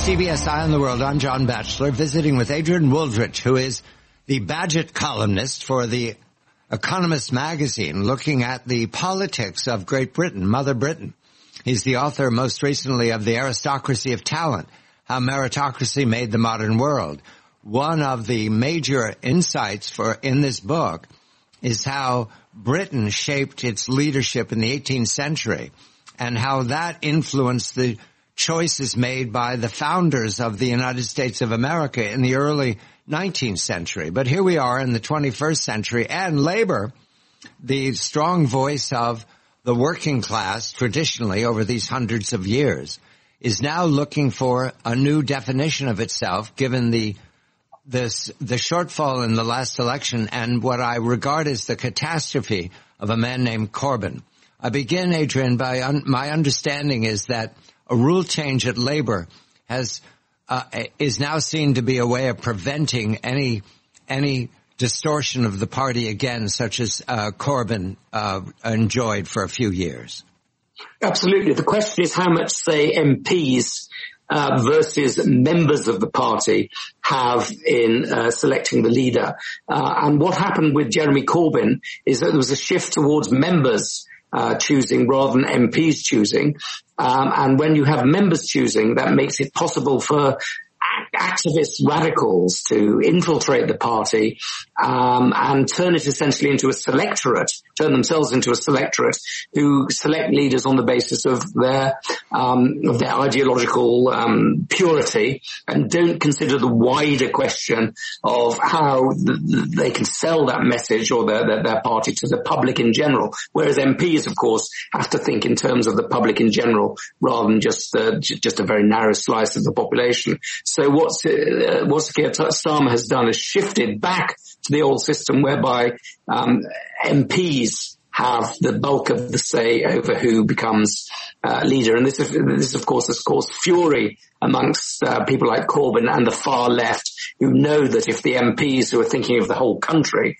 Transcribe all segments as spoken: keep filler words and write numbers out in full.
C B S Eye on the World. I'm John Batchelor, visiting with Adrian Wooldridge, who is the Badgett columnist for the Economist magazine, looking at the politics of Great Britain, Mother Britain. He's the author most recently of The Aristocracy of Talent, How Meritocracy Made the Modern World. One of the major insights for in this book is how Britain shaped its leadership in the eighteenth century and how that influenced the choices made by the founders of the United States of America in the early nineteenth century. But here we are in the twenty-first century, and labor, the strong voice of the working class traditionally over these hundreds of years, is now looking for a new definition of itself given the this the shortfall in the last election and what I regard as the catastrophe of a man named Corbyn. I begin, Adrian, by un- my understanding is that a rule change at labor has uh, is now seen to be a way of preventing any any distortion of the party again, such as uh, Corbyn uh, enjoyed for a few years. Absolutely. The question is how much, say, M Ps uh, versus members of the party have in uh, selecting the leader. Uh, and what happened with Jeremy Corbyn is that there was a shift towards members Uh, choosing rather than M Ps choosing. Um, and when you have members choosing, that makes it possible for activist radicals to infiltrate the party um, and turn it essentially into a selectorate, turn themselves into a selectorate who select leaders on the basis of their um, of their ideological um, purity and don't consider the wider question of how the, the, they can sell that message or their, their, their party to the public in general. Whereas M Ps, of course, have to think in terms of the public in general rather than just uh, j- just a very narrow slice of the population. So what's, uh, what Keir Starmer has done is shifted back to the old system whereby um, M Ps have the bulk of the say over who becomes uh, leader. And this, this, of course, has caused fury amongst uh, people like Corbyn and the far left who know that if the M Ps who are thinking of the whole country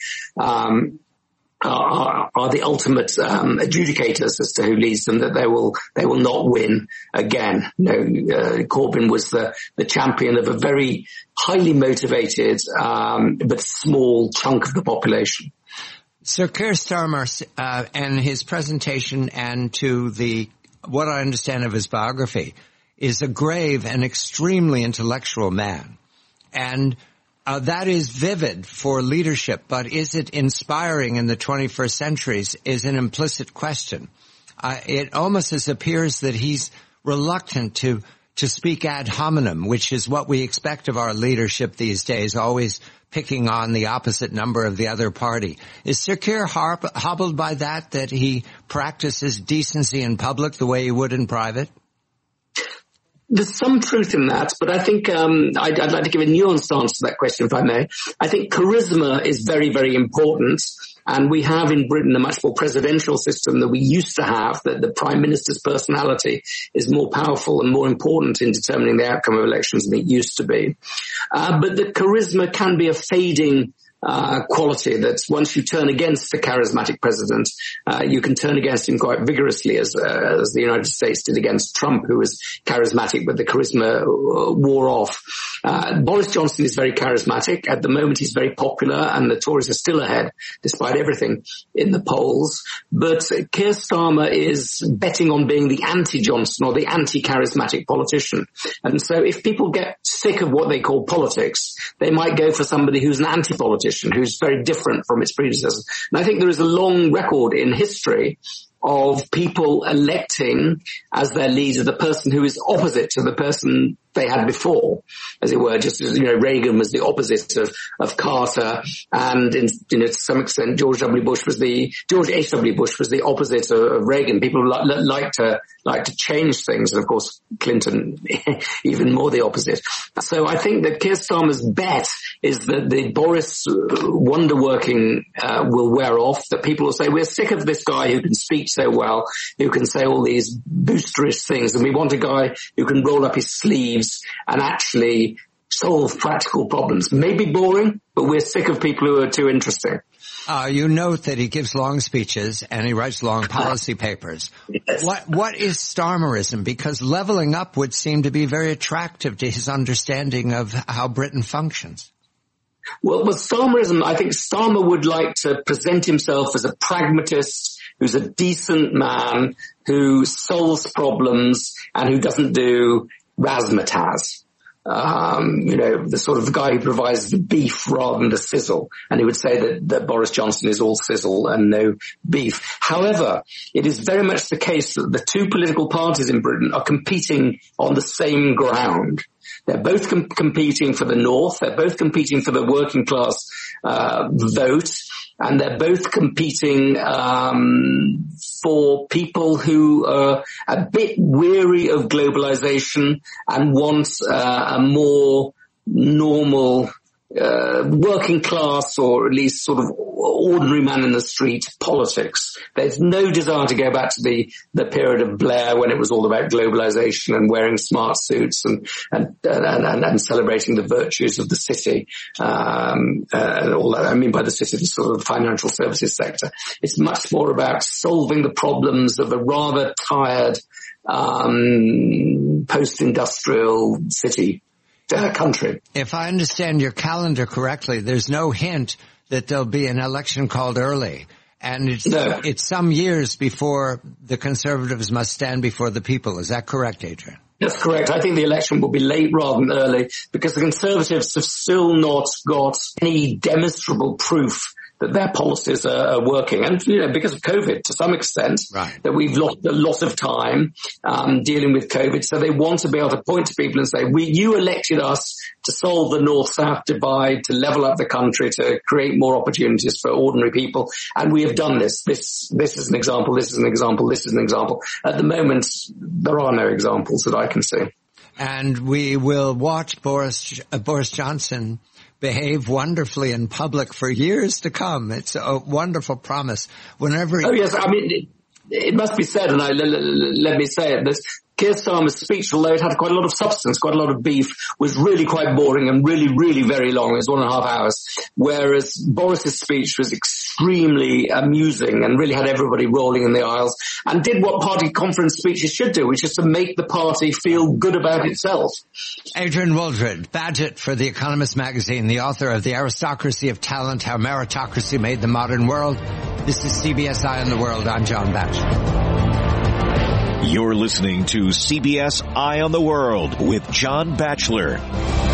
um Are, are the ultimate um, adjudicators as to who leads them, that they will they will not win again. No, uh, Corbyn was the, the champion of a very highly motivated um, but small chunk of the population. Sir Keir Starmer uh, and his presentation and to the what I understand of his biography is a grave and extremely intellectual man, and Uh, that is vivid for leadership, but is it inspiring in the twenty-first century is an implicit question. Uh, it almost as appears that he's reluctant to, to speak ad hominem, which is what we expect of our leadership these days, always picking on the opposite number of the other party. Is Sir Keir harp- hobbled by that, that he practices decency in public the way he would in private? There's some truth in that, but I think um, I'd, I'd like to give a nuanced answer to that question, if I may. I think charisma is very, very important, and we have in Britain a much more presidential system than we used to have, that the Prime Minister's personality is more powerful and more important in determining the outcome of elections than it used to be. Uh, but the charisma can be a fading Uh, quality that once you turn against a charismatic president, uh, you can turn against him quite vigorously, as uh, as the United States did against Trump, who was charismatic, but the charisma uh, wore off. Uh, Boris Johnson is very charismatic. At the moment, he's very popular, and the Tories are still ahead, despite everything in the polls. But Keir Starmer is betting on being the anti-Johnson or the anti-charismatic politician. And so if people get sick of what they call politics, they might go for somebody who's an anti-politician, who's very different from its predecessors. And I think there is a long record in history of people electing as their leader the person who is opposite to the person they had before, as it were. Just as, you know, Reagan was the opposite of, of Carter, and in, you know, to some extent George W. Bush was the, George H W. Bush was the opposite of, of Reagan. People li- li- like to, like to change things, and of course Clinton even more the opposite. So I think that Keir Starmer's bet is that the Boris wonder-working uh, will wear off, that people will say, we're sick of this guy who can speak so well, who can say all these boosterish things, and we want a guy who can roll up his sleeves and actually solve practical problems. Maybe boring, but we're sick of people who are too interesting. Uh, you note that he gives long speeches and he writes long policy papers. Yes. What, what is Starmerism? Because leveling up would seem to be very attractive to his understanding of how Britain functions. Well, with Starmerism, I think Starmer would like to present himself as a pragmatist who's a decent man who solves problems and who doesn't do razzmatazz. Um, you know, the sort of guy who provides the beef rather than the sizzle. And he would say that, that Boris Johnson is all sizzle and no beef. However, it is very much the case that the two political parties in Britain are competing on the same ground. They're both com- competing for the North. They're both competing for the working class uh, vote. And they're both competing um for people who are a bit weary of globalization and want uh, a more normal uh working class, or at least sort of ordinary man in the street politics. There's no desire to go back to the the period of Blair when it was all about globalization and wearing smart suits and and and, and, and celebrating the virtues of the city, um uh, and all that. I mean by the city, the sort of financial services sector. It's much more about solving the problems of a rather tired um post-industrial city Uh, country. If I understand your calendar correctly, there's no hint that there'll be an election called early. And it's, no. it's some years before the Conservatives must stand before the people. Is that correct, Adrian? That's correct. I think the election will be late rather than early because the Conservatives have still not got any demonstrable proof that their policies are, are working. And, you know, because of COVID to some extent, right, that we've lost a lot of time um dealing with COVID. So they want to be able to point to people and say, we, you elected us to solve the North-South divide, to level up the country, to create more opportunities for ordinary people. And we have done this. This, this is an example. This is an example. This is an example. At the moment, there are no examples that I can see. And we will watch Boris, uh, Boris Johnson behave wonderfully in public for years to come. It's a wonderful promise. Whenever he- oh yes, I mean it, it must be said, and I let, let me say it. This Keir Starmer's speech, although it had quite a lot of substance, quite a lot of beef, was really quite boring and really, really very long. It was one and a half hours. Whereas Boris's speech was extremely amusing and really had everybody rolling in the aisles and did what party conference speeches should do, which is to make the party feel good about itself. Adrian Wooldridge, Badgett for The Economist magazine, the author of The Aristocracy of Talent, How Meritocracy Made the Modern World. This is C B S Eye on the World. I'm John Batchelor. You're listening to C B S Eye on the World with John Batchelor.